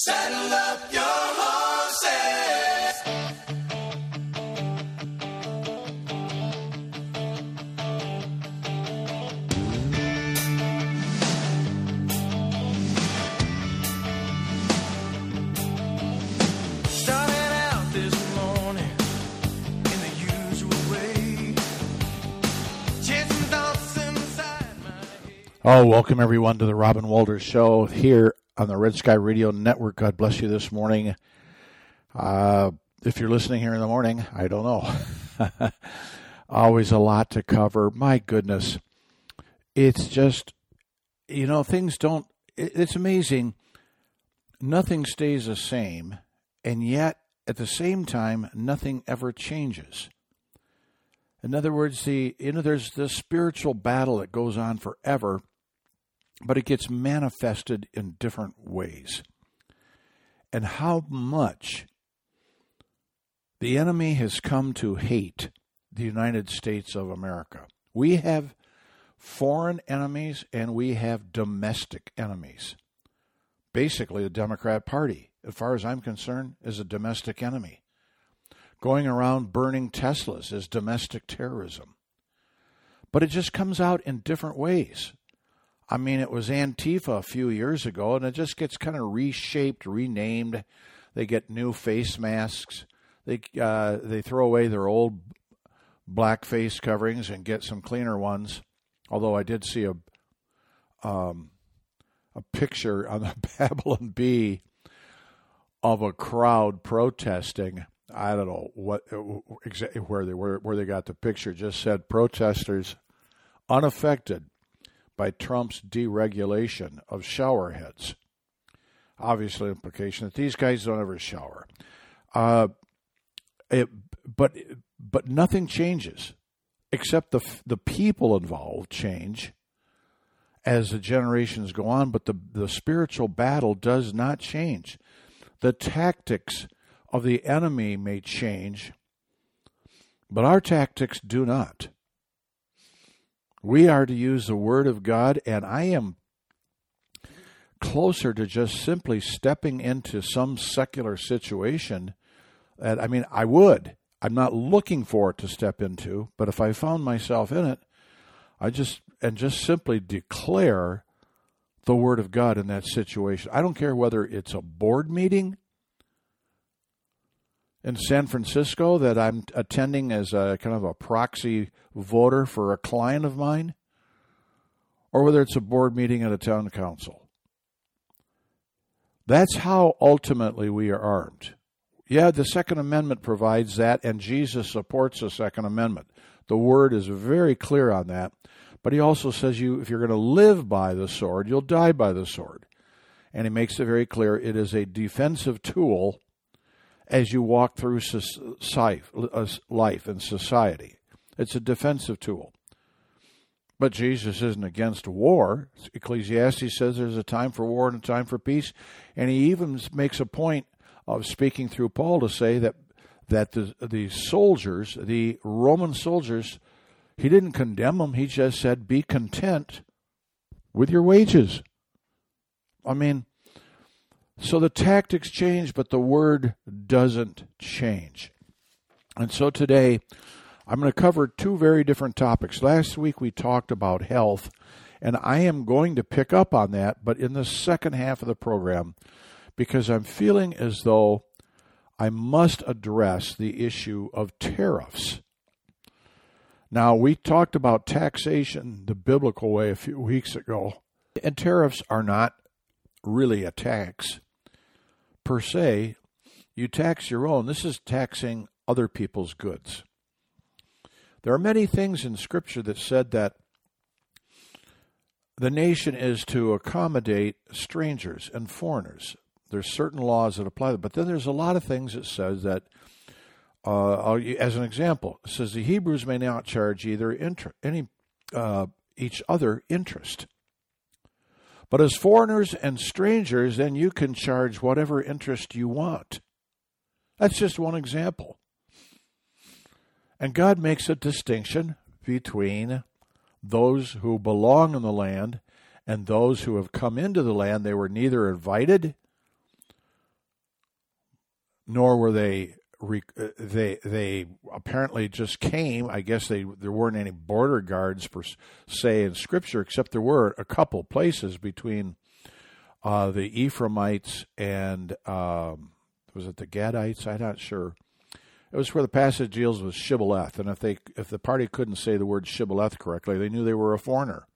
Saddle up your horses. Started out this morning in the usual way. Chasing thoughts inside my head. Oh, welcome everyone to the Robin Walters Show here on the Red Sky Radio Network. God bless you this morning. If you're listening here in the morning, I don't know. Always a lot to cover. My goodness. It's just, things don't, it's amazing. Nothing stays the same, and yet at the same time, nothing ever changes. In other words, there's this spiritual battle that goes on forever, but it gets manifested in different ways. And how much the enemy has come to hate the United States of America. We have foreign enemies and we have domestic enemies. Basically, the Democrat Party, as far as I'm concerned, is a domestic enemy. Going around burning Teslas is domestic terrorism. But it just comes out in different ways. I mean, it was Antifa a few years ago, and it just gets kind of reshaped, renamed. They get new face masks. They throw away their old black face coverings and get some cleaner ones. Although I did see a picture on the Babylon Bee of a crowd protesting. I don't know exactly where they got the picture. It just said protesters unaffected by Trump's deregulation of shower heads. Obviously, implication that these guys don't ever shower. But nothing changes except the people involved change as the generations go on. But the spiritual battle does not change. The tactics of the enemy may change, but our tactics do not. We are to use the Word of God, and I am closer to just simply stepping into some secular situation. I would. I'm not looking for it to step into, but if I found myself in it, I just simply declare the Word of God in that situation. I don't care whether it's a board meeting in San Francisco that I'm attending as a kind of a proxy voter for a client of mine, or whether it's a board meeting at a town council. That's how ultimately we are armed. Yeah, the Second Amendment provides that, and Jesus supports the Second Amendment. The Word is very clear on that, but he also says if you're going to live by the sword, you'll die by the sword. And he makes it very clear it is a defensive tool as you walk through life and society. It's a defensive tool. But Jesus isn't against war. Ecclesiastes says there's a time for war and a time for peace. And he even makes a point of speaking through Paul to say that the soldiers, the Roman soldiers, he didn't condemn them. He just said, be content with your wages. So the tactics change, but the Word doesn't change. And so today, I'm going to cover two very different topics. Last week we talked about health, and I am going to pick up on that, but in the second half of the program, because I'm feeling as though I must address the issue of tariffs. Now, we talked about taxation the biblical way a few weeks ago, and tariffs are not really a tax per se. You tax your own. This is taxing other people's goods. There are many things in Scripture that said that the nation is to accommodate strangers and foreigners. There's certain laws that apply, but then there's a lot of things that says that, as an example, it says the Hebrews may not charge each other interest. But as foreigners and strangers, then you can charge whatever interest you want. That's just one example. And God makes a distinction between those who belong in the land and those who have come into the land. They were neither invited nor were they apparently just came. I guess there weren't any border guards per se in Scripture, except there were a couple places between the Ephraimites and was it the Gadites? I'm not sure. It was where the passage deals with Shibboleth, and if the party couldn't say the word Shibboleth correctly, they knew they were a foreigner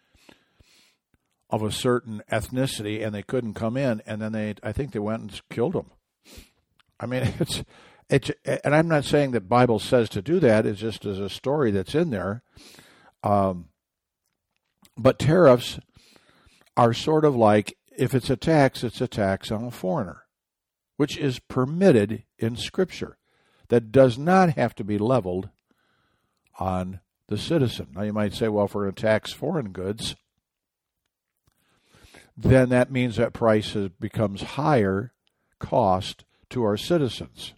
of a certain ethnicity, and they couldn't come in. And then I think they went and killed them. I mean, and I'm not saying that Bible says to do that. It's just as a story that's in there. But tariffs are sort of like, if it's a tax on a foreigner, which is permitted in Scripture. That does not have to be leveled on the citizen. Now you might say, well, if we're going to tax foreign goods, then that means that price becomes higher cost to our citizens.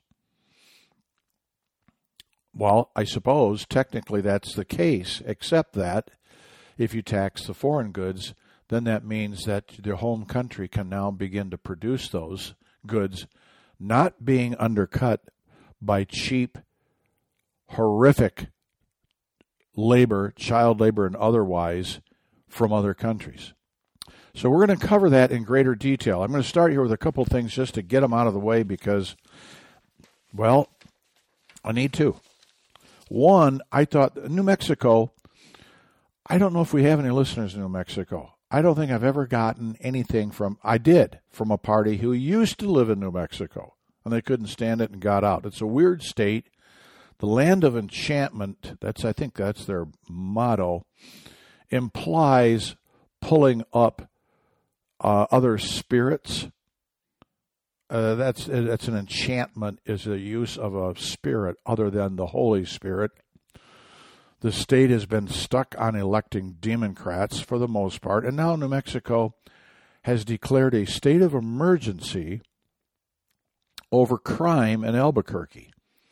Well, I suppose technically that's the case, except that if you tax the foreign goods, then that means that their home country can now begin to produce those goods, not being undercut by cheap, horrific labor, child labor and otherwise, from other countries. So we're going to cover that in greater detail. I'm going to start here with a couple of things just to get them out of the way because, well, I need to. One, I thought New Mexico, I don't know if we have any listeners in New Mexico. I don't think I've ever gotten anything from a party who used to live in New Mexico. And they couldn't stand it and got out. It's a weird state. The land of enchantment, I think that's their motto, implies pulling up other spirits. That's an enchantment, is the use of a spirit other than the Holy Spirit. The state has been stuck on electing Democrats for the most part, and now New Mexico has declared a state of emergency over crime in Albuquerque.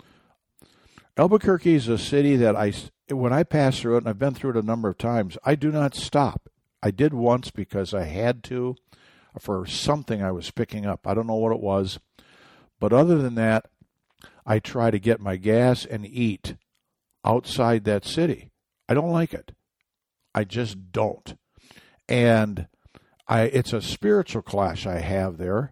Albuquerque is a city that when I pass through it, and I've been through it a number of times, I do not stop. I did once because I had to for something I was picking up. I don't know what it was. But other than that, I try to get my gas and eat outside that city. I don't like it. I just don't. And it's a spiritual clash I have there.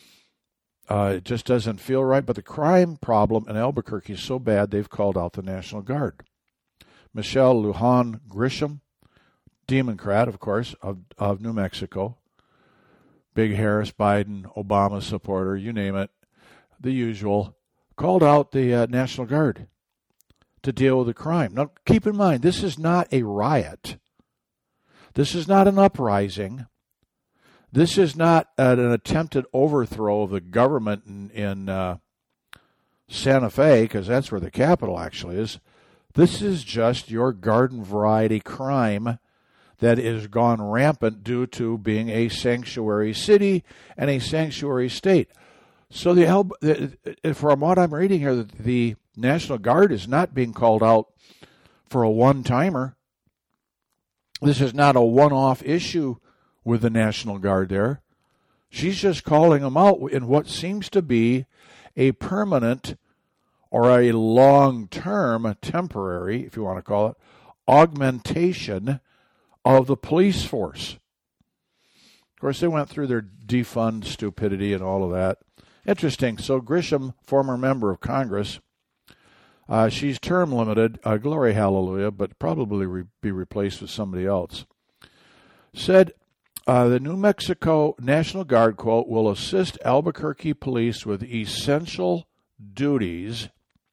It just doesn't feel right. But the crime problem in Albuquerque is so bad, they've called out the National Guard. Michelle Lujan Grisham, Democrat, of course, of New Mexico, big Harris, Biden, Obama supporter, you name it, the usual, called out the National Guard to deal with the crime. Now, keep in mind, this is not a riot. This is not an uprising. This is not an attempted overthrow of the government in Santa Fe, because that's where the capital actually is. This is just your garden variety crime that has gone rampant due to being a sanctuary city and a sanctuary state. So from what I'm reading here, the National Guard is not being called out for a one-timer. This is not a one-off issue with the National Guard there. She's just calling them out in what seems to be a permanent or a long-term, temporary, if you want to call it, augmentation of the police force. Of course, they went through their defund stupidity and all of that. Interesting. So Grisham, former member of Congress, she's term limited, glory hallelujah, but probably be replaced with somebody else, said the New Mexico National Guard, quote, will assist Albuquerque police with essential duties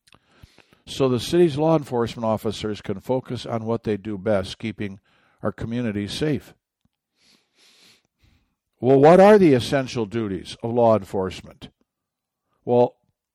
so the city's law enforcement officers can focus on what they do best, keeping our communities safe. Well, what are the essential duties of law enforcement? Well,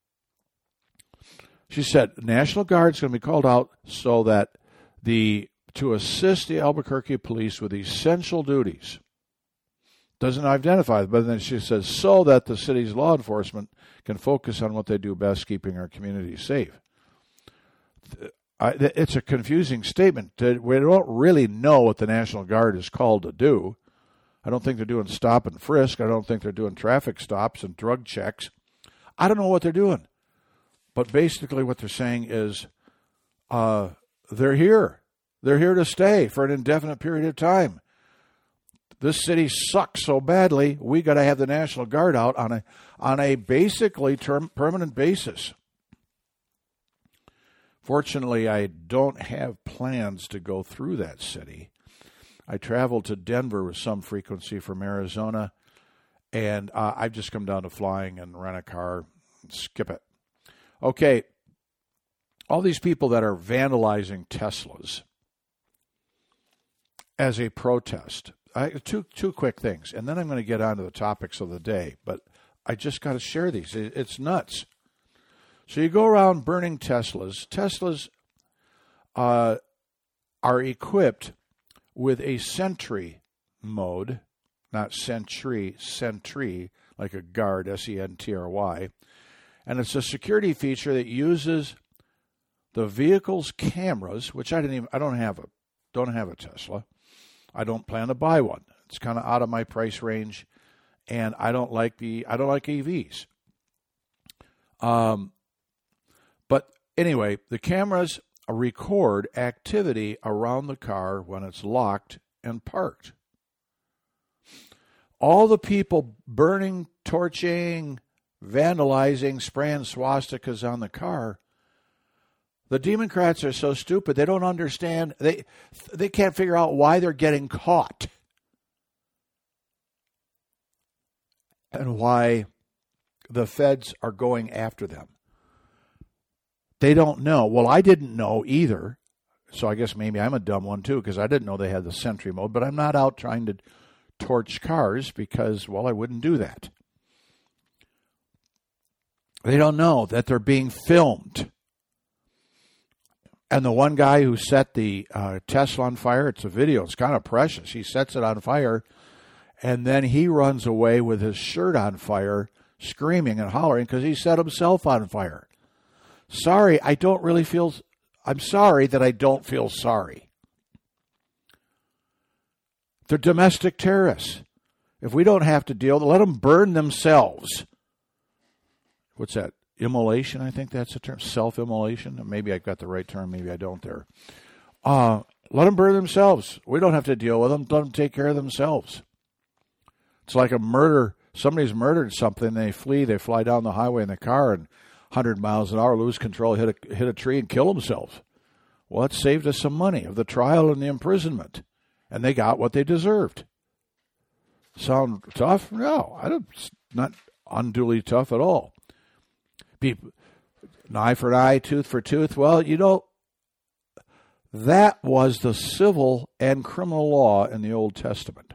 she said National Guard is going to be called out so that to assist the Albuquerque police with essential duties. Doesn't identify, but then she says so that the city's law enforcement can focus on what they do best, keeping our communities safe. It's a confusing statement. We don't really know what the National Guard is called to do. I don't think they're doing stop and frisk. I don't think they're doing traffic stops and drug checks. I don't know what they're doing. But basically what they're saying is they're here. They're here to stay for an indefinite period of time. This city sucks so badly, we got to have the National Guard out on a basically permanent basis. Fortunately, I don't have plans to go through that city. I travel to Denver with some frequency from Arizona, and I've just come down to flying and rent a car and skip it. Okay, all these people that are vandalizing Teslas as a protest. Two quick things, and then I'm going to get on to the topics of the day, but I just got to share these. It's nuts. So you go around burning Teslas. Teslas are equipped with a Sentry mode, not Sentry, like a guard, Sentry, and it's a security feature that uses the vehicle's cameras, which I don't have a Tesla. I don't plan to buy one. It's kind of out of my price range, and I don't like EVs. But anyway, the cameras record activity around the car when it's locked and parked. All the people burning, torching, vandalizing, spraying swastikas on the car, the Democrats are so stupid they don't understand. They can't figure out why they're getting caught and why the feds are going after them. They don't know. Well, I didn't know either, so I guess maybe I'm a dumb one too because I didn't know they had the Sentry mode, but I'm not out trying to torch cars because, well, I wouldn't do that. They don't know that they're being filmed. And the one guy who set the Tesla on fire, it's a video, it's kind of precious. He sets it on fire, and then he runs away with his shirt on fire, screaming and hollering because he set himself on fire. I'm sorry that I don't feel sorry. They're domestic terrorists. If we don't have to deal, let them burn themselves. What's that? Immolation, I think that's the term. Self-immolation. Maybe I've got the right term. Maybe I don't there. Let them burn themselves. We don't have to deal with them. Let them take care of themselves. It's like a murder. Somebody's murdered something. They flee. They fly down the highway in the car and 100 miles an hour, lose control, hit a tree and kill themselves. Well, it saved us some money of the trial and the imprisonment. And they got what they deserved. Sound tough? No, it's not unduly tough at all. People, an eye for an eye, tooth for tooth. Well, that was the civil and criminal law in the Old Testament.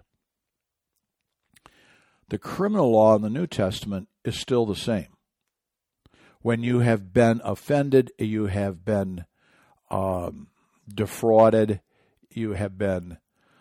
The criminal law in the New Testament is still the same. When you have been offended, you have been defrauded, you have been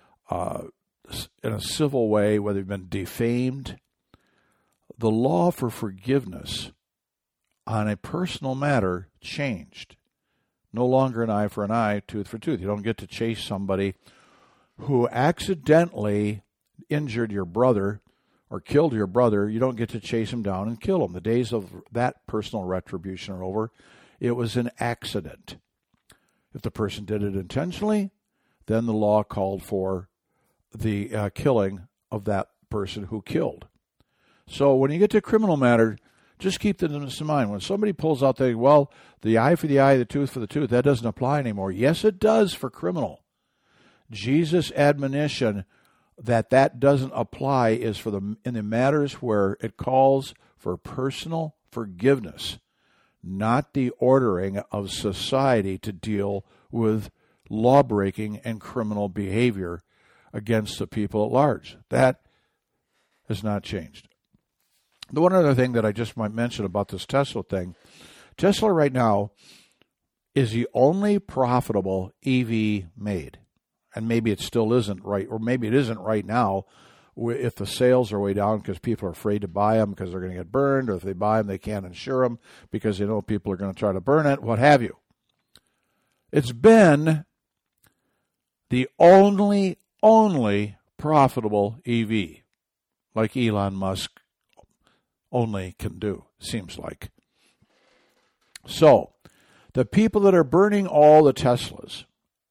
in a civil way, whether you've been defamed, the law for forgiveness on a personal matter changed. No longer an eye for an eye, tooth for tooth. You don't get to chase somebody who accidentally injured your brother or killed your brother. You don't get to chase him down and kill him. The days of that personal retribution are over. It was an accident. If the person did it intentionally, then the law called for the killing of that person who killed. So when you get to criminal matter, just keep this in mind. When somebody pulls out the eye for the eye, the tooth for the tooth, that doesn't apply anymore. Yes, it does for criminal. Jesus' admonition that doesn't apply is in the matters where it calls for personal forgiveness, not the ordering of society to deal with law-breaking and criminal behavior against the people at large. That has not changed. The one other thing that I just might mention about this Tesla thing, Tesla right now is the only profitable EV made. And maybe it still isn't right, or maybe it isn't right now if the sales are way down because people are afraid to buy them because they're going to get burned, or if they buy them, they can't insure them because they know people are going to try to burn it, what have you. It's been the only profitable EV, like Elon Musk only can do, seems like. So, the people that are burning all the Teslas,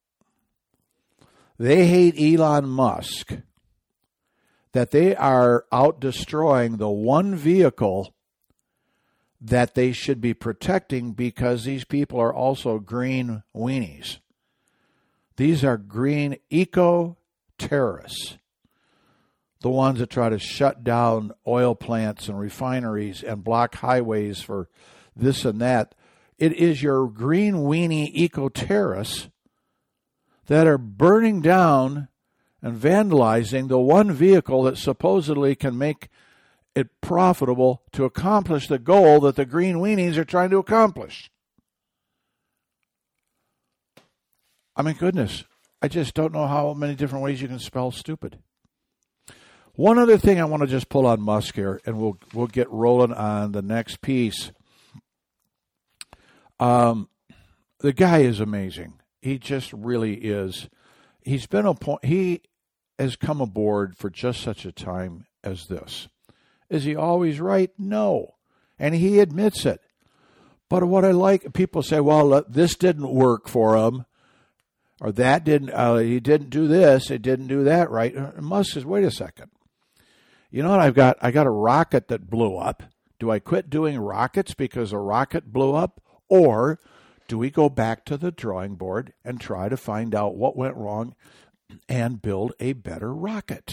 they hate Elon Musk, that they are out destroying the one vehicle that they should be protecting, because these people are also green weenies. These are green eco-terrorists, the ones that try to shut down oil plants and refineries and block highways for this and that. It is your green weenie eco-terrorists that are burning down and vandalizing the one vehicle that supposedly can make it profitable to accomplish the goal that the green weenies are trying to accomplish. I mean, goodness, I just don't know how many different ways you can spell stupid. One other thing I want to just pull on Musk here, and we'll get rolling on the next piece. The guy is amazing. He just really is. He has come aboard for just such a time as this. Is he always right? No. And he admits it. But what I like, people say, well, this didn't work for him, or that didn't, he didn't do this, he didn't do that right. Musk says, wait a second. You know what I got a rocket that blew up. Do I quit doing rockets because a rocket blew up? Or do we go back to the drawing board and try to find out what went wrong and build a better rocket?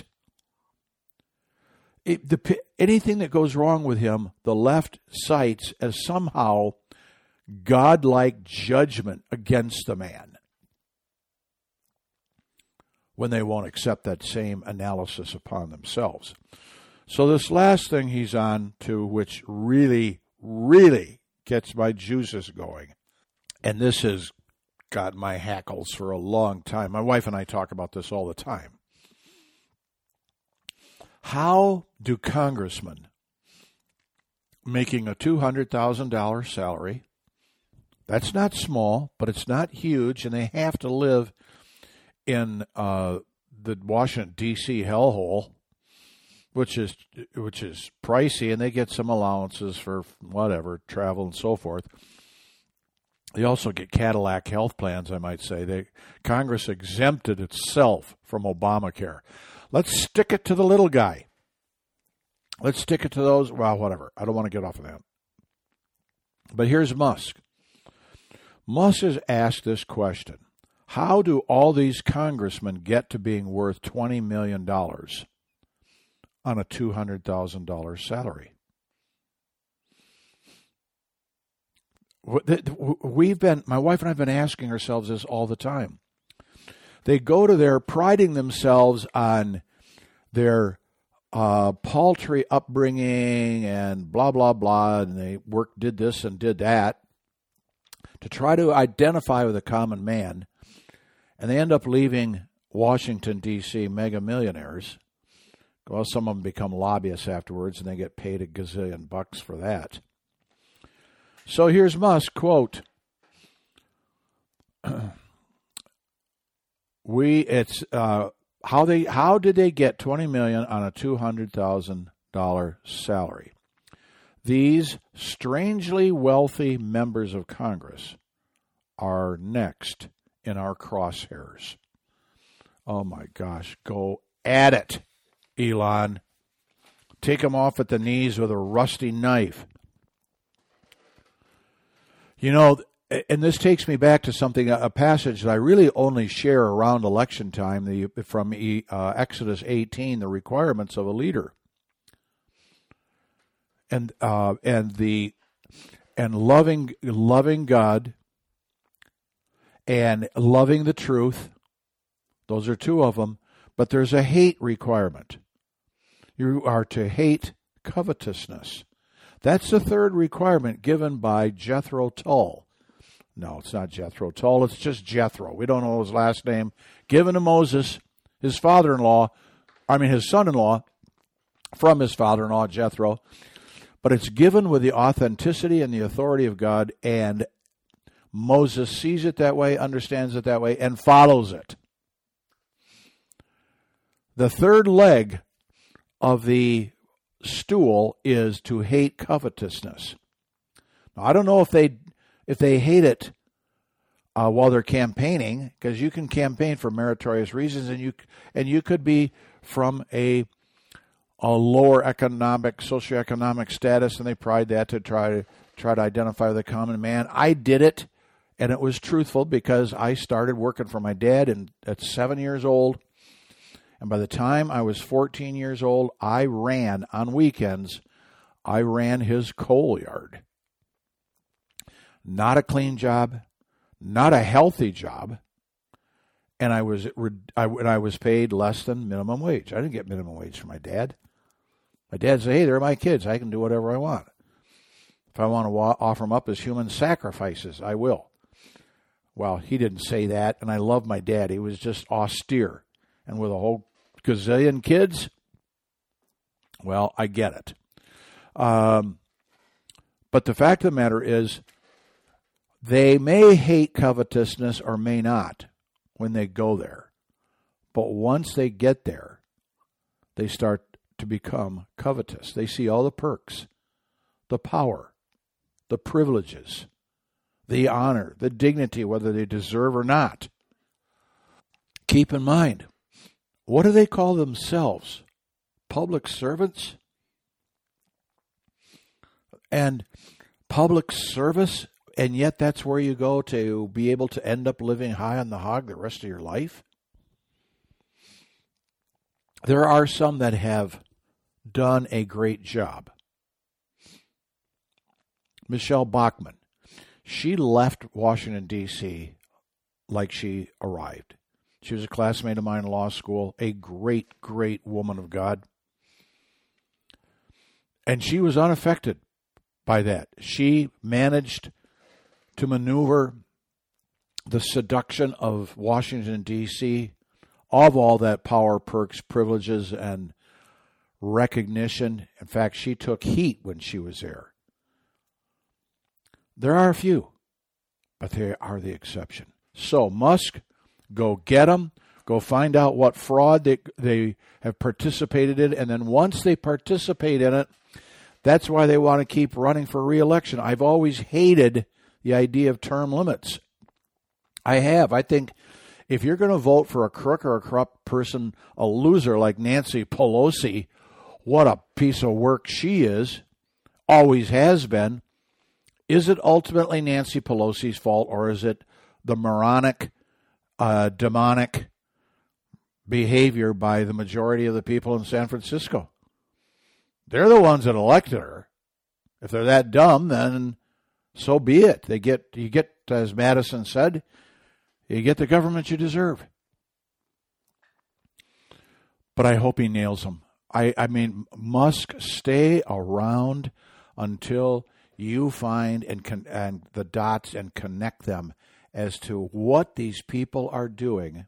Anything that goes wrong with him, the left cites as somehow godlike judgment against the man, when they won't accept that same analysis upon themselves. So this last thing he's on to, which really, really gets my juices going, and this has got my hackles for a long time. My wife and I talk about this all the time. How do congressmen making a $200,000 salary, that's not small, but it's not huge, and they have to live in the Washington, D.C. hellhole, which is pricey, and they get some allowances for whatever, travel and so forth. They also get Cadillac health plans, I might say. Congress exempted itself from Obamacare. Let's stick it to the little guy. Let's stick it to those, well, whatever. I don't want to get off of that. But here's Musk. Musk has asked this question. How do all these congressmen get to being worth $20 million on a $200,000 salary? My wife and I have been asking ourselves this all the time. They go to their priding themselves on their paltry upbringing and blah, blah, blah, and they did this and did that to try to identify with a common man, and they end up leaving Washington, D.C. mega millionaires. Well, some of them become lobbyists afterwards, and they get paid $1 gazillion for that. So here's Musk, quote, how did they get $20 million on a $200,000 salary? These strangely wealthy members of Congress are next in our crosshairs. Oh my gosh, go at it, Elon. Take them off at the knees with a rusty knife. You know, and this takes me back to something, a passage that I really only share around election time, from Exodus 18, the requirements of a leader, and loving God and loving the truth. Those are two of them, but there's a hate requirement. You are to hate covetousness. That's the third requirement given by Jethro Tull. No, it's not Jethro Tull. It's just Jethro. We don't know his last name. Given to Moses, his son-in-law, from his father-in-law, Jethro. But it's given with the authenticity and the authority of God, and Moses sees it that way, understands it that way, and follows it. The third leg of the stool is to hate covetousness. Now, I don't know if they hate it while they're campaigning, because you can campaign for meritorious reasons, and you could be from a lower socioeconomic status, and they pride that to try to identify the common man. I did it, and it was truthful, because I started working for my dad at 7 years old, and by the time I was 14 years old, I ran on weekends. I ran his coal yard. Not a clean job, not a healthy job, and I was paid less than minimum wage. I didn't get minimum wage from my dad. My dad said, "Hey, they're my kids. I can do whatever I want. If I want to offer them up as human sacrifices, I will." Well, he didn't say that, and I love my dad. He was just austere. And with a whole gazillion kids, well, I get it. But the fact of the matter is, they may hate covetousness or may not when they go there. But once they get there, they start to become covetous. They see all the perks, the power, the privileges, the honor, the dignity, whether they deserve or not. Keep in mind, what do they call themselves? Public servants? And public service, and yet that's where you go to be able to end up living high on the hog the rest of your life? There are some that have done a great job. Michelle Bachmann, she left Washington, D.C. like she arrived. She was a classmate of mine in law school, a great, great woman of God. And she was unaffected by that. She managed to maneuver the seduction of Washington, D.C., of all that power, perks, privileges, and recognition. In fact, she took heat when she was there. There are a few, but they are the exception. So, Musk, go get them. Go find out what fraud they have participated in. And then once they participate in it, that's why they want to keep running for re-election. I've always hated the idea of term limits. I have. I think if you're going to vote for a crook or a corrupt person, a loser like Nancy Pelosi, what a piece of work she is, always has been. Is it ultimately Nancy Pelosi's fault, or is it the moronic, demonic behavior by the majority of the people in San Francisco? They're the ones that elected her. If they're that dumb, then so be it. You get, as Madison said, you get the government you deserve. But I hope he nails them. I mean, Musk, stay around until you find and the dots and connect them as to what these people are doing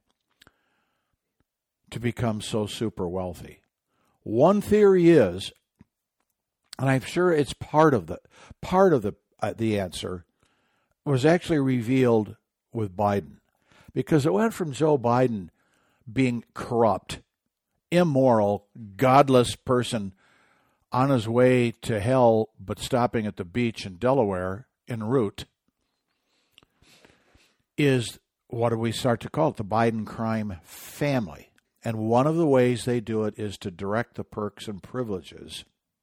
to become so super wealthy. One theory is, and I'm sure it's part of the answer, was actually revealed with Biden, because it went from Joe Biden being corrupt, immoral, godless person on his way to hell, but stopping at the beach in Delaware en route, is what do we start to call it? The Biden crime family. And one of the ways they do it is to direct the perks and privileges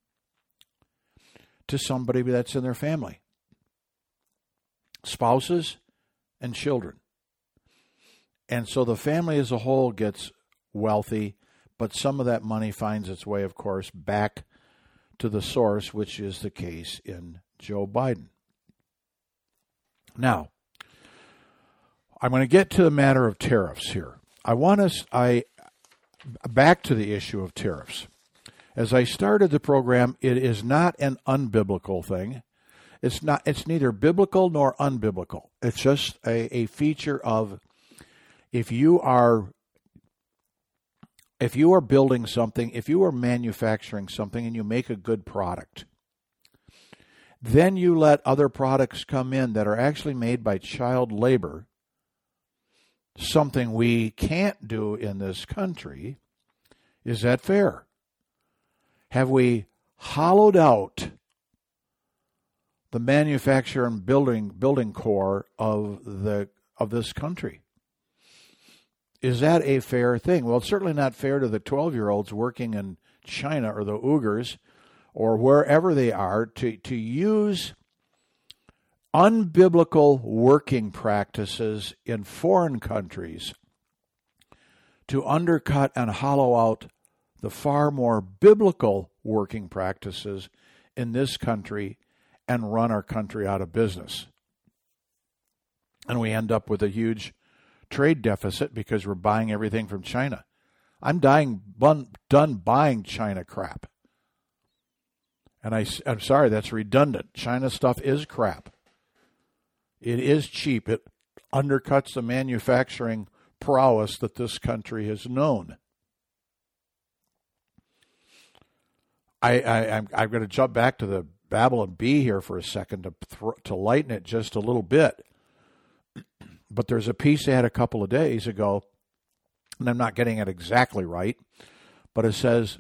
to somebody that's in their family. Spouses and children. And so the family as a whole gets wealthy, but some of that money finds its way, of course, back to the source, which is the case in Joe Biden. Now, I'm going to get to the matter of tariffs here. Back to the issue of tariffs. As I started the program, it is not an unbiblical thing. It's neither biblical nor unbiblical. It's just a feature of if you are building something, if you are manufacturing something and you make a good product, then you let other products come in that are actually made by child labor, something we can't do in this country. Is that fair? Have we hollowed out the manufacture and building core of this country. Is that a fair thing? Well, it's certainly not fair to the 12-year-olds working in China or the Uyghurs or wherever they are to use unbiblical working practices in foreign countries to undercut and hollow out the far more biblical working practices in this country and run our country out of business. And we end up with a huge trade deficit because we're buying everything from China. I'm done buying China crap. And I'm sorry, that's redundant. China stuff is crap. It is cheap. It undercuts the manufacturing prowess that this country has known. I'm going to jump back to the Babylon Bee here for a second to lighten it just a little bit. But there's a piece they had a couple of days ago, and I'm not getting it exactly right, but it says,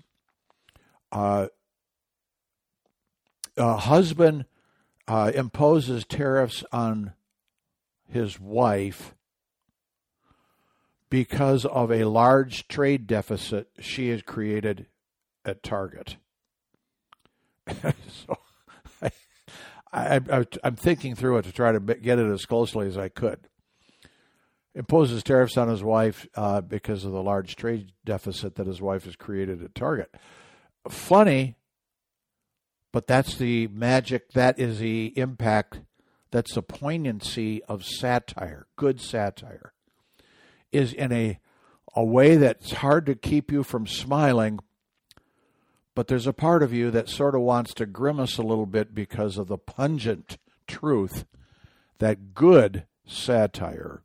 husband imposes tariffs on his wife because of a large trade deficit she has created at Target. So I'm thinking through it to try to get it as closely as I could. Imposes tariffs on his wife because of the large trade deficit that his wife has created at Target. Funny, but that's the magic, that is the impact, that's the poignancy of satire, good satire, is in a way that's hard to keep you from smiling, but there's a part of you that sort of wants to grimace a little bit because of the pungent truth that good satire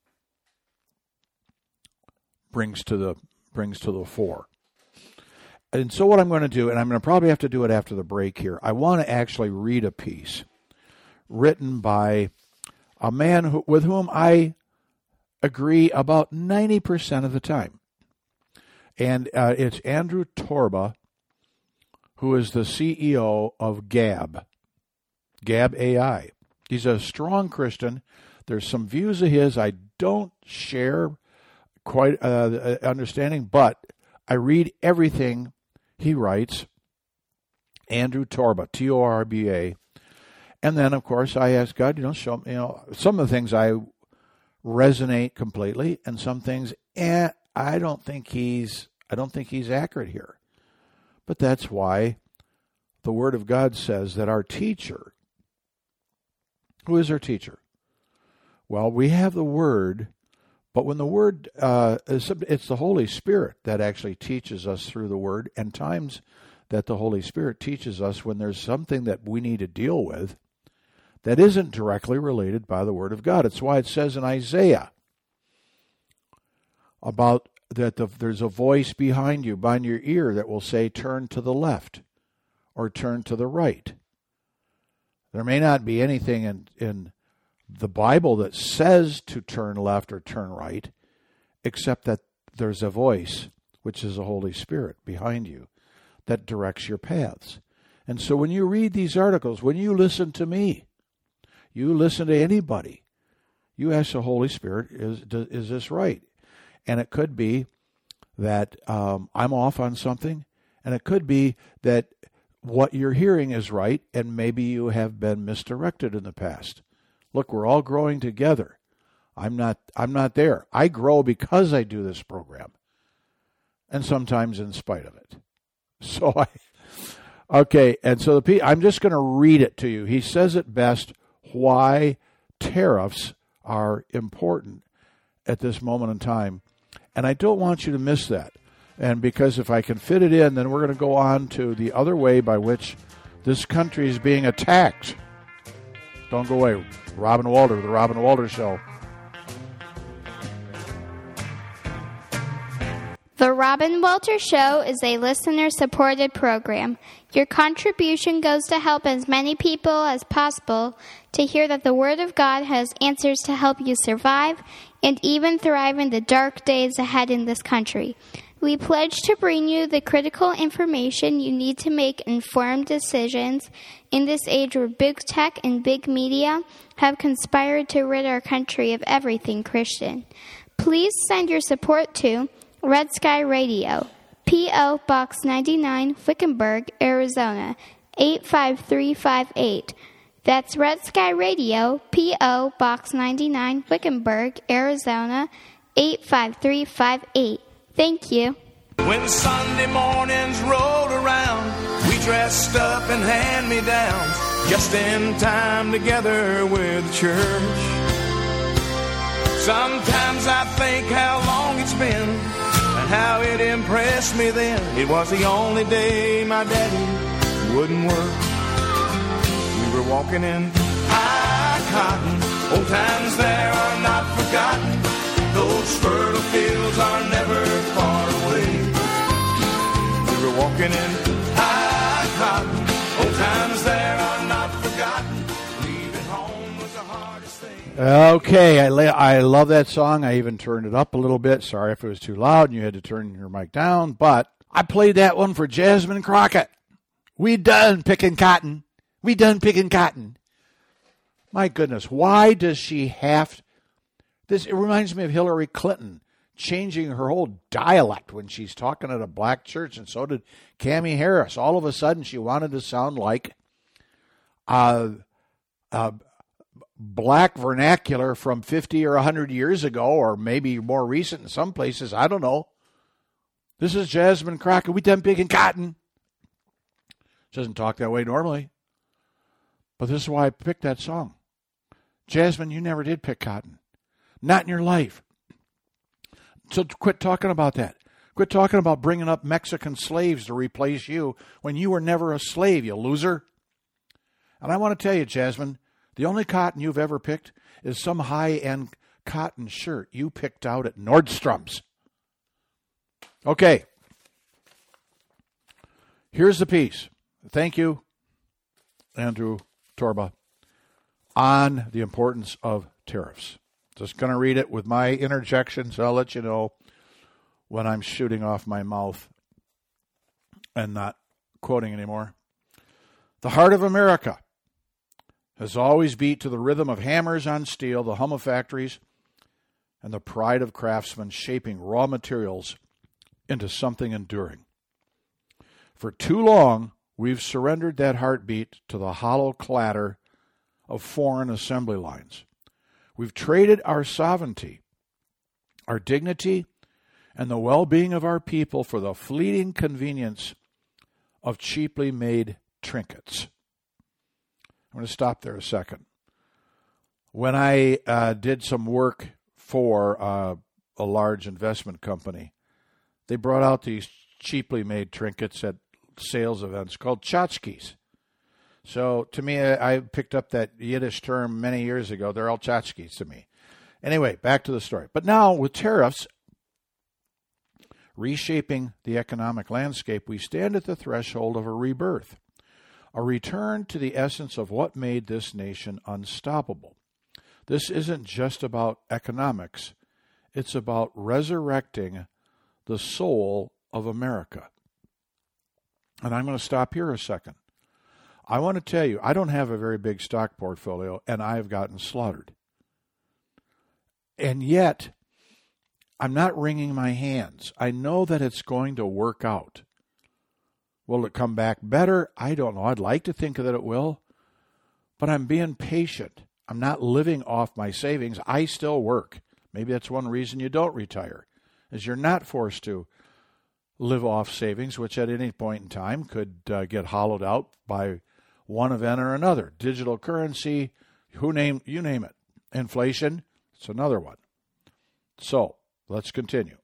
brings to the fore. And so what I'm going to do, and I'm going to probably have to do it after the break here, I want to actually read a piece written by a man with whom I agree about 90% of the time. And it's Andrew Torba, who is the CEO of Gab AI. He's a strong Christian. There's some views of his I don't share quite understanding, but I read everything he writes. Andrew Torba, Torba. And then, of course, I ask God, show me, some of the things I resonate completely, and some things, I don't think he's accurate here. But that's why the Word of God says that our teacher, who is our teacher? Well, we have the Word, but when the Word, it's the Holy Spirit that actually teaches us through the Word, and times that the Holy Spirit teaches us when there's something that we need to deal with that isn't directly related by the Word of God. It's why it says in Isaiah about that there's a voice behind your ear that will say, turn to the left or turn to the right. There may not be anything in the Bible that says to turn left or turn right, except that there's a voice, which is the Holy Spirit behind you, that directs your paths. And so when you read these articles, when you listen to me, you listen to anybody, you ask the Holy Spirit, is this right? And it could be that I'm off on something, and it could be that what you're hearing is right, and maybe you have been misdirected in the past. Look, we're all growing together. I'm not there. I grow because I do this program, and sometimes in spite of it. So okay, and so I'm just going to read it to you. He says it best why tariffs are important at this moment in time. And I don't want you to miss that. And because if I can fit it in, then we're going to go on to the other way by which this country is being attacked. Don't go away. Robin Walter, The Robin Walter Show. The Robin Walter Show is a listener-supported program. Your contribution goes to help as many people as possible to hear that the Word of God has answers to help you survive and even thrive in the dark days ahead in this country. We pledge to bring you the critical information you need to make informed decisions in this age where big tech and big media have conspired to rid our country of everything Christian. Please send your support to Red Sky Radio, P.O. Box 99, Wickenburg, Arizona, 85358. That's Red Sky Radio, P.O. Box 99, Wickenburg, Arizona, 85358. Thank you. When Sunday mornings rolled around, we dressed up in hand-me-downs, just in time together with church. Sometimes I think how long it's been and how it impressed me then. It was the only day my daddy wouldn't work. We were walking in high cotton. Old times there are not forgotten. Those fertile fields are never far away. We were walking in high cotton. Old times there are not forgotten. Leaving home was the hardest thing. Okay, I love that song. I even turned it up a little bit. Sorry if it was too loud and you had to turn your mic down, but I played that one for Jasmine Crockett. We done picking cotton. We done picking cotton. My goodness, why does she have this? It reminds me of Hillary Clinton changing her whole dialect when she's talking at a black church, and so did Cammie Harris. All of a sudden, she wanted to sound like black vernacular from 50 or 100 years ago, or maybe more recent in some places. I don't know. This is Jasmine Crockett. We done picking cotton. She doesn't talk that way normally. But this is why I picked that song. Jasmine, you never did pick cotton. Not in your life. So quit talking about that. Quit talking about bringing up Mexican slaves to replace you when you were never a slave, you loser. And I want to tell you, Jasmine, the only cotton you've ever picked is some high-end cotton shirt you picked out at Nordstrom's. Okay. Here's the piece. Thank you, Andrew Torba, on the importance of tariffs. Just going to read it with my interjections. I'll let you know when I'm shooting off my mouth and not quoting anymore. The heart of America has always beat to the rhythm of hammers on steel, the hum of factories, and the pride of craftsmen shaping raw materials into something enduring. For too long, we've surrendered that heartbeat to the hollow clatter of foreign assembly lines. We've traded our sovereignty, our dignity, and the well-being of our people for the fleeting convenience of cheaply made trinkets. I'm going to stop there a second. When I did some work for a large investment company, they brought out these cheaply made trinkets at sales events called tchotchkes. So to me, I picked up that Yiddish term many years ago. They're all tchotchkes to me. Anyway, back to the story. But now with tariffs reshaping the economic landscape, we stand at the threshold of a rebirth, a return to the essence of what made this nation unstoppable. This isn't just about economics. It's about resurrecting the soul of America. And I'm going to stop here a second. I want to tell you, I don't have a very big stock portfolio, and I've gotten slaughtered. And yet, I'm not wringing my hands. I know that it's going to work out. Will it come back better? I don't know. I'd like to think that it will. But I'm being patient. I'm not living off my savings. I still work. Maybe that's one reason you don't retire, is you're not forced to live off savings, which at any point in time could get hollowed out by one event or another. Digital currency, you name it. Inflation, it's another one. So, let's continue.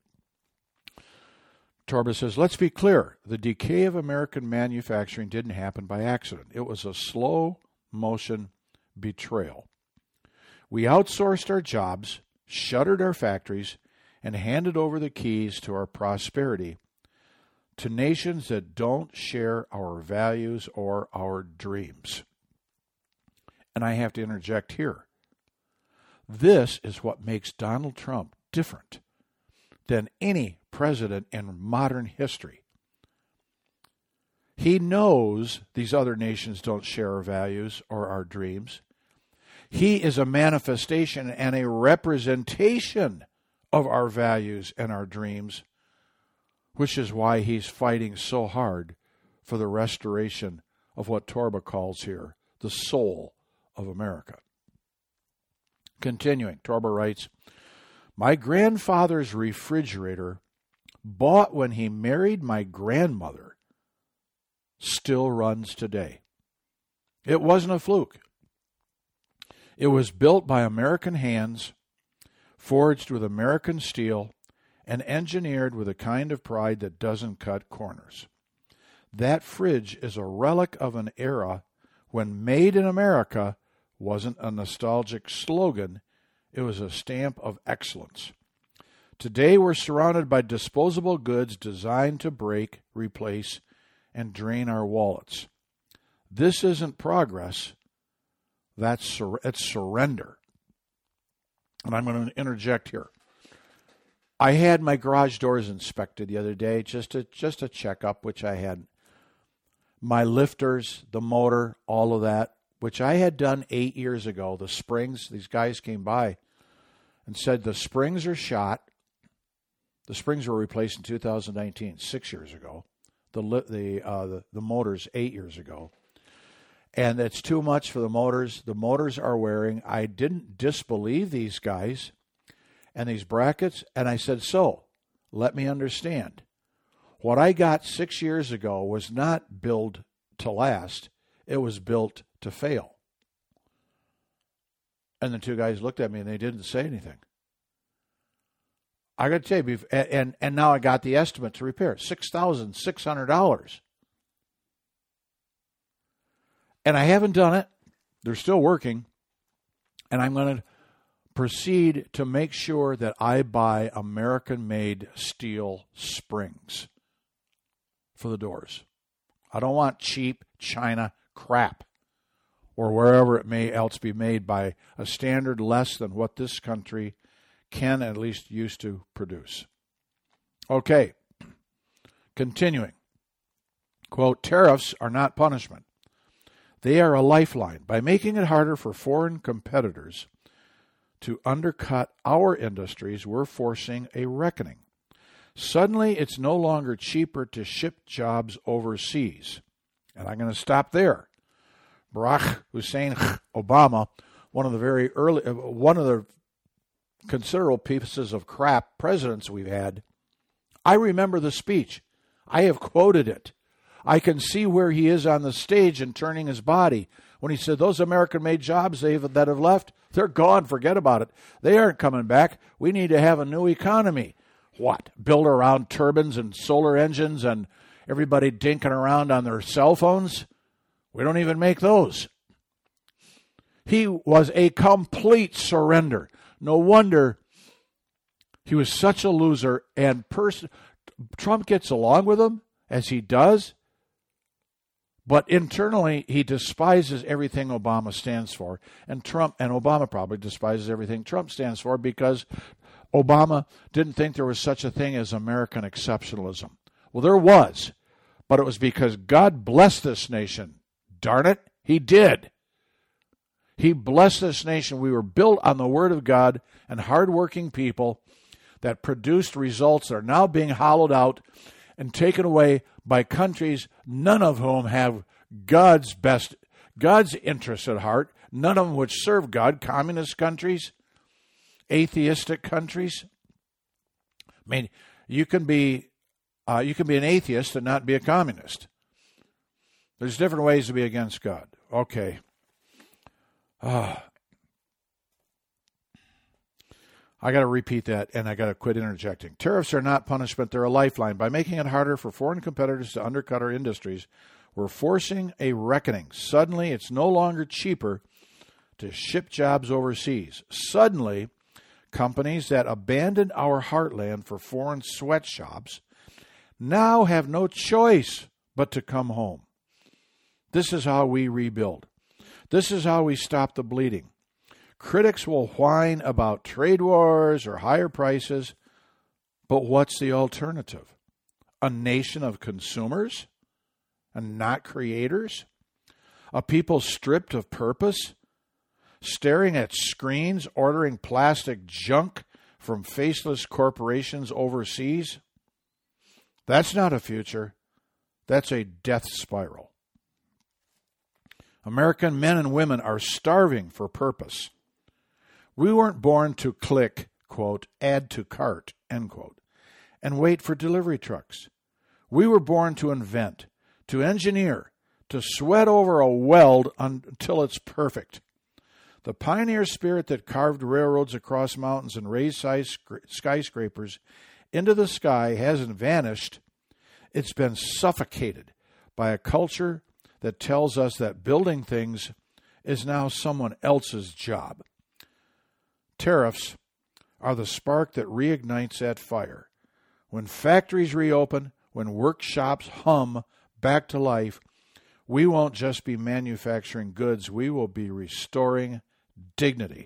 Torba says, let's be clear. The decay of American manufacturing didn't happen by accident. It was a slow motion betrayal. We outsourced our jobs, shuttered our factories, and handed over the keys to our prosperity to nations that don't share our values or our dreams. And I have to interject here. This is what makes Donald Trump different than any president in modern history. He knows these other nations don't share our values or our dreams. He is a manifestation and a representation of our values and our dreams, which is why he's fighting so hard for the restoration of what Torba calls here the soul of America. Continuing, Torba writes, my grandfather's refrigerator, bought when he married my grandmother, still runs today. It wasn't a fluke. It was built by American hands, forged with American steel, and engineered with a kind of pride that doesn't cut corners. That fridge is a relic of an era when made in America wasn't a nostalgic slogan, it was a stamp of excellence. Today we're surrounded by disposable goods designed to break, replace, and drain our wallets. This isn't progress, it's surrender. And I'm going to interject here. I had my garage doors inspected the other day, just a checkup, which I had. My lifters, the motor, all of that, which I had done 8 years ago. The springs, these guys came by and said the springs are shot. The springs were replaced in 2019, 6 years ago. The motors 8 years ago. And it's too much for the motors. The motors are wearing. I didn't disbelieve these guys and these brackets. And I said, so, let me understand. What I got 6 years ago was not built to last. It was built to fail. And the two guys looked at me and they didn't say anything. I got to tell you, and now I got the estimate to repair $6,600. And I haven't done it. They're still working. And I'm going to proceed to make sure that I buy American-made steel springs for the doors. I don't want cheap China crap or wherever it may else be made by a standard less than what this country can at least used to produce. Okay. Continuing. Quote, tariffs are not punishment. They are a lifeline. By making it harder for foreign competitors to undercut our industries, we're forcing a reckoning. Suddenly, it's no longer cheaper to ship jobs overseas. And I'm going to stop there. Barack Hussein Obama, one of the considerable pieces of crap presidents we've had, I remember the speech. I have quoted it. I can see where he is on the stage and turning his body when he said, those American-made jobs that have left, they're gone. Forget about it. They aren't coming back. We need to have a new economy. What? Build around turbines and solar engines and everybody dinking around on their cell phones? We don't even make those. He was a complete surrender. No wonder he was such a loser. And Trump gets along with him, as he does. But internally, he despises everything Obama stands for. And Obama probably despises everything Trump stands for because Obama didn't think there was such a thing as American exceptionalism. Well, there was. But it was because God blessed this nation. Darn it, he did. He blessed this nation. We were built on the Word of God and hardworking people that produced results that are now being hollowed out and taken away by countries, none of whom have God's interests at heart, none of them which serve God, communist countries, atheistic countries. I mean, you can be an atheist and not be a communist. There's different ways to be against God. Okay. I got to repeat that, and I got to quit interjecting. Tariffs are not punishment. They're a lifeline. By making it harder for foreign competitors to undercut our industries, we're forcing a reckoning. Suddenly, it's no longer cheaper to ship jobs overseas. Suddenly, companies that abandoned our heartland for foreign sweatshops now have no choice but to come home. This is how we rebuild. This is how we stop the bleeding. Critics will whine about trade wars or higher prices. But what's the alternative? A nation of consumers and not creators? A people stripped of purpose, staring at screens, ordering plastic junk from faceless corporations overseas? That's not a future. That's a death spiral. American men and women are starving for purpose. We weren't born to click, quote, add to cart, end quote, and wait for delivery trucks. We were born to invent, to engineer, to sweat over a weld until it's perfect. The pioneer spirit that carved railroads across mountains and raised skyscrapers into the sky hasn't vanished. It's been suffocated by a culture that tells us that building things is now someone else's job. Tariffs are the spark that reignites that fire. When factories reopen, when workshops hum back to life, we won't just be manufacturing goods, we will be restoring dignity.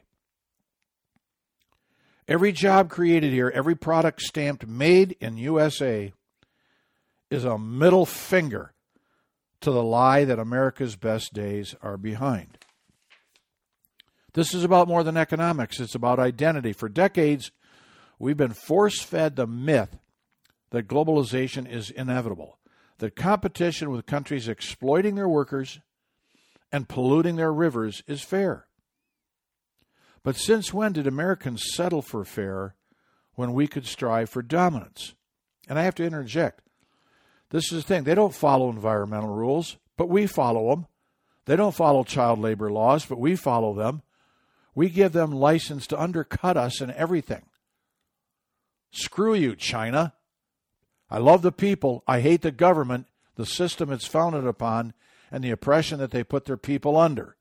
Every job created here, every product stamped made in USA is a middle finger to the lie that America's best days are behind. This is about more than economics. It's about identity. For decades, we've been force-fed the myth that globalization is inevitable, that competition with countries exploiting their workers and polluting their rivers is fair. But since when did Americans settle for fair when we could strive for dominance? And I have to interject. This is the thing. They don't follow environmental rules, but we follow them. They don't follow child labor laws, but we follow them. We give them license to undercut us in everything. Screw you, China. I love the people. I hate the government, the system it's founded upon, and the oppression that they put their people under.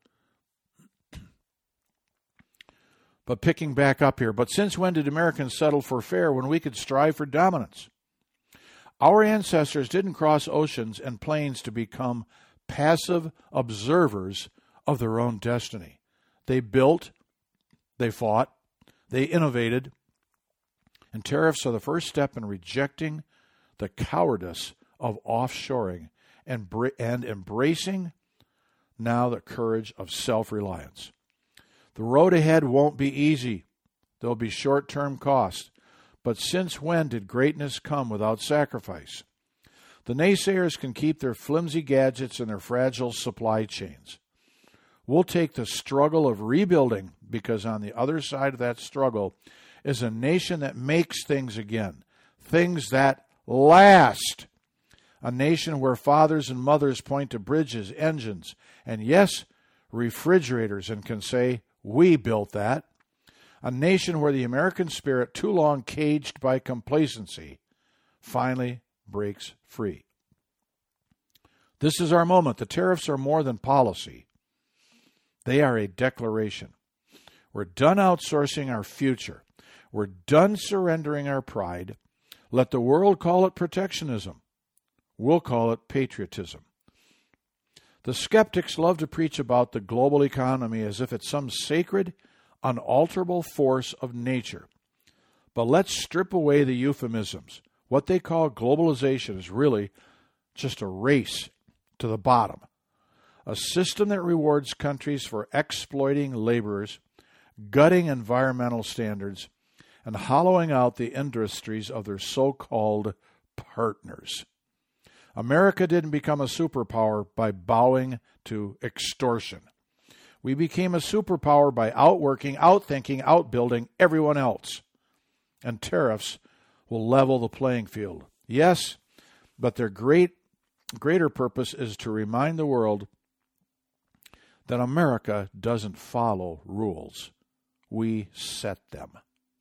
But picking back up here, but since when did Americans settle for fair when we could strive for dominance? Our ancestors didn't cross oceans and plains to become passive observers of their own destiny. They built, they fought, they innovated, and tariffs are the first step in rejecting the cowardice of offshoring and embracing now the courage of self-reliance. The road ahead won't be easy. There'll be short-term costs. But since when did greatness come without sacrifice? The naysayers can keep their flimsy gadgets and their fragile supply chains. We'll take the struggle of rebuilding, because on the other side of that struggle is a nation that makes things again, things that last. A nation where fathers and mothers point to bridges, engines, and yes, refrigerators and can say, we built that. A nation where the American spirit, too long caged by complacency, finally breaks free. This is our moment. The tariffs are more than policy. They are a declaration. We're done outsourcing our future. We're done surrendering our pride. Let the world call it protectionism. We'll call it patriotism. The skeptics love to preach about the global economy as if it's some sacred, unalterable force of nature. But let's strip away the euphemisms. What they call globalization is really just a race to the bottom. A system that rewards countries for exploiting laborers, gutting environmental standards, and hollowing out the industries of their so-called partners. America didn't become a superpower by bowing to extortion. We became a superpower by outworking, outthinking, outbuilding everyone else. And tariffs will level the playing field. Yes, but their greater purpose is to remind the world that America doesn't follow rules. We set them.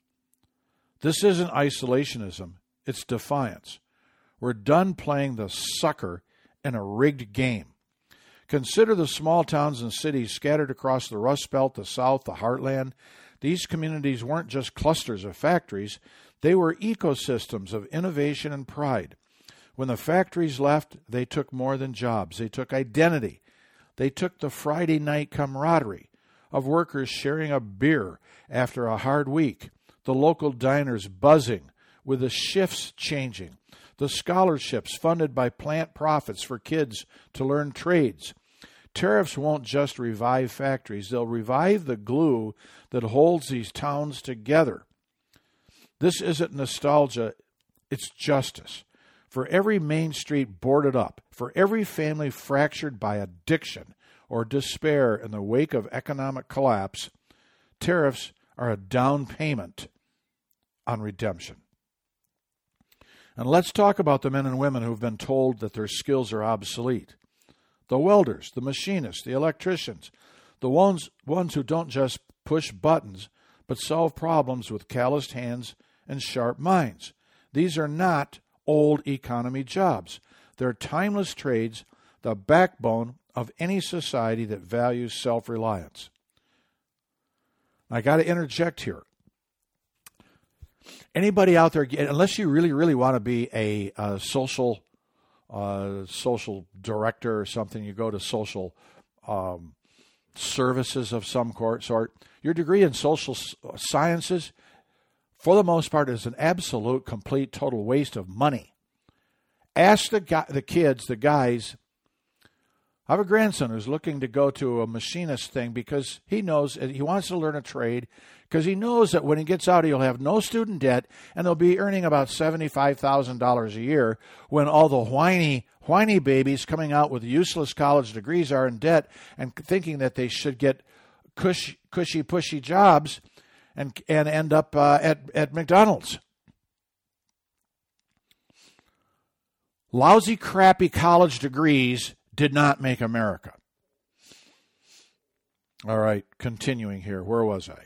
This isn't isolationism. It's defiance. We're done playing the sucker in a rigged game. Consider the small towns and cities scattered across the Rust Belt, the South, the Heartland. These communities weren't just clusters of factories. They were ecosystems of innovation and pride. When the factories left, they took more than jobs. They took identity. They took the Friday night camaraderie of workers sharing a beer after a hard week, the local diners buzzing with the shifts changing, the scholarships funded by plant profits for kids to learn trades. Tariffs won't just revive factories, they'll revive the glue that holds these towns together. This isn't nostalgia, it's justice. For every main street boarded up, for every family fractured by addiction or despair in the wake of economic collapse, tariffs are a down payment on redemption. And let's talk about the men and women who've been told that their skills are obsolete. The welders, the machinists, the electricians, the ones who don't just push buttons, but solve problems with calloused hands and sharp minds. These are not old economy jobs. They're timeless trades, the backbone of any society that values self-reliance. I got to interject here. Anybody out there, unless you really, really want to be a social director or something, you go to social services of some sort. Your degree in social sciences, for the most part, is an absolute, complete, total waste of money. Ask the guys. I have a grandson who's looking to go to a machinist thing because he knows he wants to learn a trade because he knows that when he gets out, he'll have no student debt and they'll be earning about $75,000 a year when all the whiny babies coming out with useless college degrees are in debt and thinking that they should get cushy, pushy jobs and end up at McDonald's. Lousy, crappy college degrees did not make America. All right, continuing here. Where was I?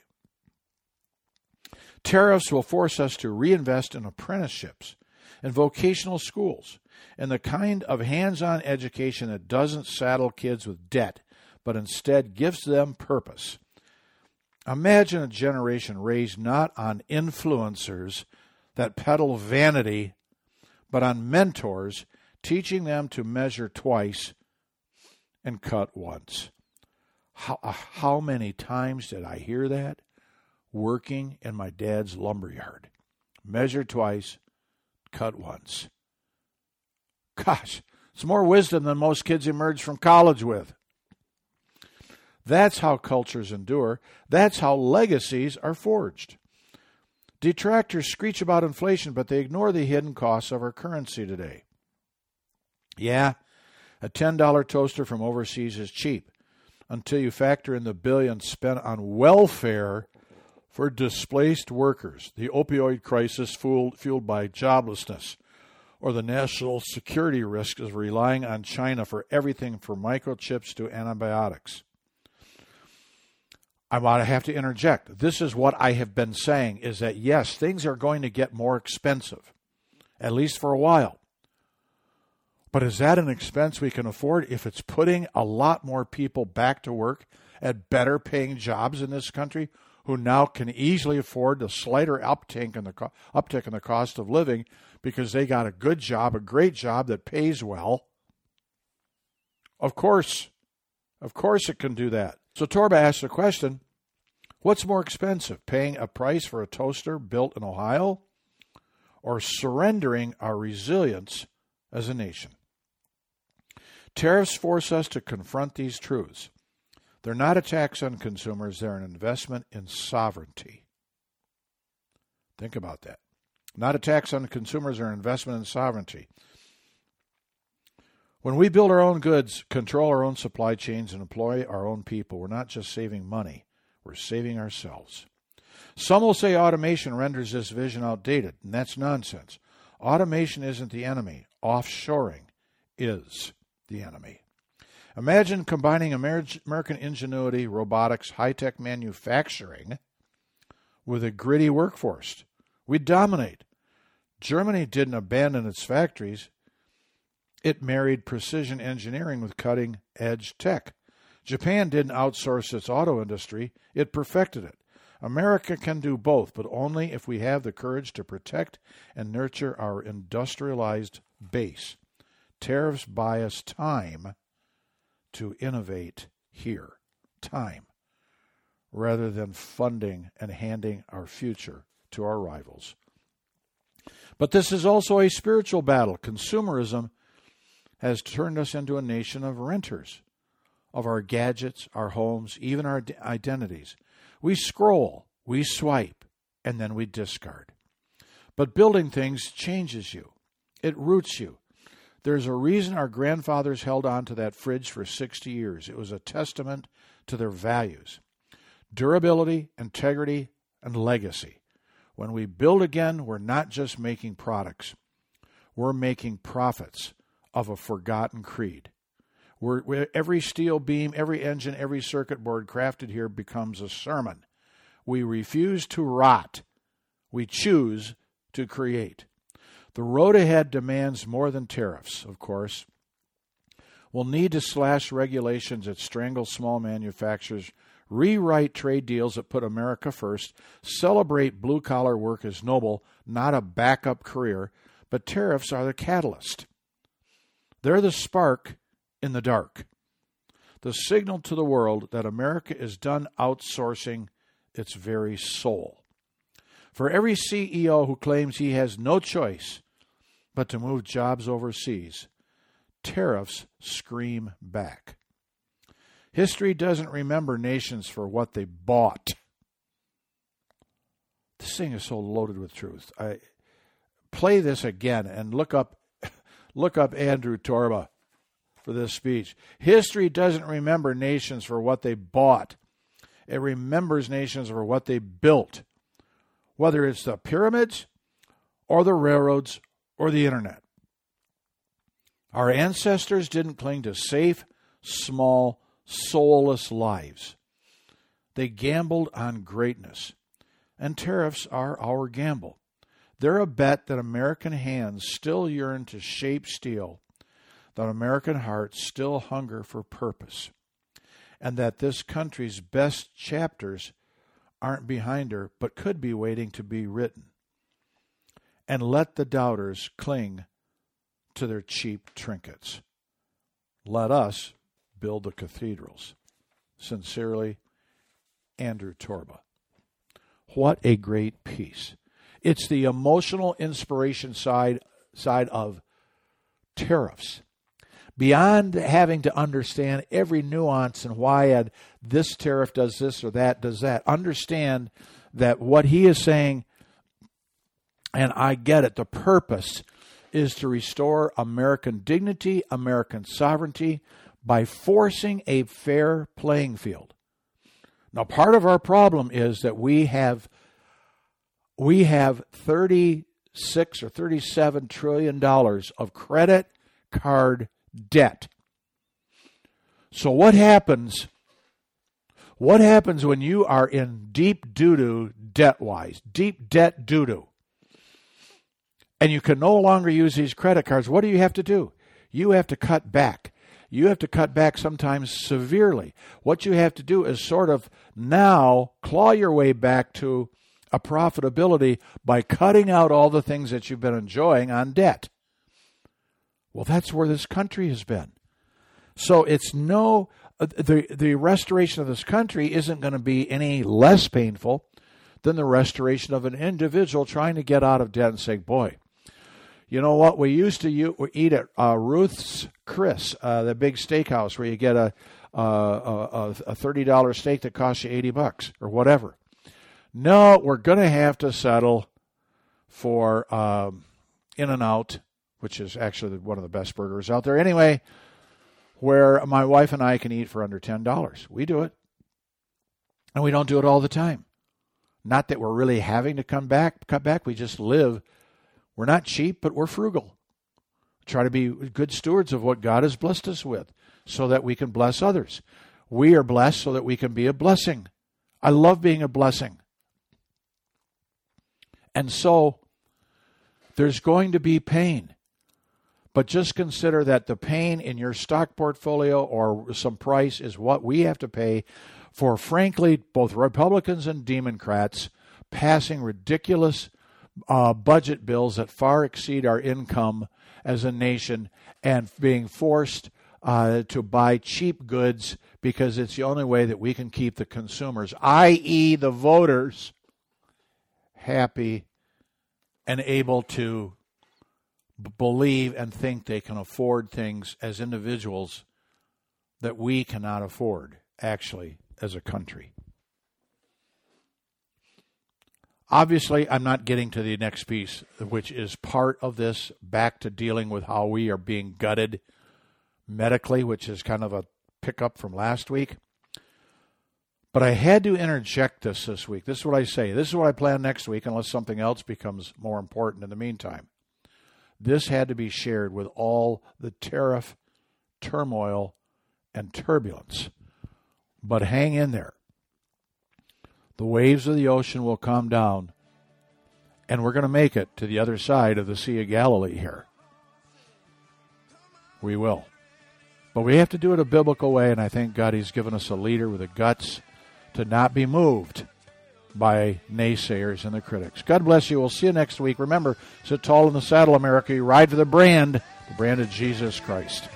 Tariffs will force us to reinvest in apprenticeships and vocational schools and the kind of hands-on education that doesn't saddle kids with debt, but instead gives them purpose. Imagine a generation raised not on influencers that peddle vanity, but on mentors teaching them to measure twice and cut once. How many times did I hear that? Working in my dad's lumberyard. Measure twice, cut once. Gosh, it's more wisdom than most kids emerge from college with. That's how cultures endure. That's how legacies are forged. Detractors screech about inflation, but they ignore the hidden costs of our currency today. Yeah, a $10 toaster from overseas is cheap until you factor in the billions spent on welfare for displaced workers, the opioid crisis fueled by joblessness, or the national security risk of relying on China for everything from microchips to antibiotics. I want to have to interject. This is what I have been saying, is that yes, things are going to get more expensive, at least for a while. But is that an expense we can afford if it's putting a lot more people back to work at better paying jobs in this country who now can easily afford the slighter uptick in the cost of living because they got a good job, a great job that pays well? Of course it can do that. So Torba asked the question, what's more expensive, paying a price for a toaster built in Ohio or surrendering our resilience as a nation? Tariffs force us to confront these truths. They're not a tax on consumers, they're an investment in sovereignty. Think about that. Not a tax on consumers or an investment in sovereignty. When we build our own goods, control our own supply chains, and employ our own people, we're not just saving money, we're saving ourselves. Some will say automation renders this vision outdated, and that's nonsense. Automation isn't the enemy. Offshoring is the enemy. Imagine combining American ingenuity, robotics, high-tech manufacturing with a gritty workforce. We'd dominate. Germany didn't abandon its factories. It married precision engineering with cutting-edge tech. Japan didn't outsource its auto industry. It perfected it. America can do both, but only if we have the courage to protect and nurture our industrialized base. Tariffs buy us time to innovate here. Time. Rather than funding and handing our future to our rivals. But this is also a spiritual battle. Consumerism has turned us into a nation of renters of our gadgets, our homes, even our identities. We scroll, we swipe, and then we discard. But building things changes you. It roots you. There's a reason our grandfathers held on to that fridge for 60 years. It was a testament to their values. Durability, integrity, and legacy. When we build again, we're not just making products. We're making profits of a forgotten creed. Every steel beam, every engine, every circuit board crafted here becomes a sermon. We refuse to rot. We choose to create. The road ahead demands more than tariffs, of course. We'll need to slash regulations that strangle small manufacturers, rewrite trade deals that put America first, celebrate blue-collar work as noble, not a backup career, but tariffs are the catalyst. They're the spark in the dark, the signal to the world that America is done outsourcing its very soul. For every CEO who claims he has no choice but to move jobs overseas, tariffs scream back. History doesn't remember nations for what they bought. This thing is so loaded with truth. I play this again and look up Andrew Torba for this speech. History doesn't remember nations for what they bought. It remembers nations for what they built, whether it's the pyramids or the railroads or the internet. Our ancestors didn't cling to safe, small, soulless lives. They gambled on greatness. And tariffs are our gamble. They're a bet that American hands still yearn to shape steel, that American hearts still hunger for purpose, and that this country's best chapters aren't behind her, but could be waiting to be written. And let the doubters cling to their cheap trinkets. Let us build the cathedrals. Sincerely, Andrew Torba. What a great piece. It's the emotional inspiration side of tariffs. Beyond having to understand every nuance and why this tariff does this or that does that, understand that what he is saying, and I get it, the purpose is to restore American dignity, American sovereignty, by forcing a fair playing field. Now, part of our problem is that we have 36 or $37 trillion of credit card debt. So what happens when you are in deep doo-doo debt-wise, deep debt doo-doo, and you can no longer use these credit cards? What do you have to do? You have to cut back. You have to cut back sometimes severely. What you have to do is sort of now claw your way back to a profitability by cutting out all the things that you've been enjoying on debt. Well, that's where this country has been. So it's the restoration of this country isn't going to be any less painful than the restoration of an individual trying to get out of debt and say, boy, you know what? We used to eat at Ruth's Chris, the big steakhouse where you get a $30 steak that costs you $80 or whatever. No, we're going to have to settle for In-N-Out, which is actually one of the best burgers out there. Anyway, where my wife and I can eat for under $10. We do it. And we don't do it all the time. Not that we're really having to cut back. We just live. We're not cheap, but we're frugal. Try to be good stewards of what God has blessed us with so that we can bless others. We are blessed so that we can be a blessing. I love being a blessing. And so there's going to be pain. But just consider that the pain in your stock portfolio or some price is what we have to pay for, frankly, both Republicans and Democrats passing ridiculous budget bills that far exceed our income as a nation and being forced to buy cheap goods because it's the only way that we can keep the consumers, i.e. the voters, happy and able to believe and think they can afford things as individuals that we cannot afford, actually, as a country. Obviously, I'm not getting to the next piece, which is part of this, back to dealing with how we are being gutted medically, which is kind of a pickup from last week. But I had to interject this week. This is what I say. This is what I plan next week, unless something else becomes more important in the meantime. This had to be shared with all the tariff turmoil and turbulence. But hang in there. The waves of the ocean will come down, and we're going to make it to the other side of the Sea of Galilee here. We will. But we have to do it a biblical way, and I thank God He's given us a leader with the guts to not be moved by naysayers and the critics. God bless you. We'll see you next week. Remember, sit tall in the saddle, America. You ride for the brand of Jesus Christ.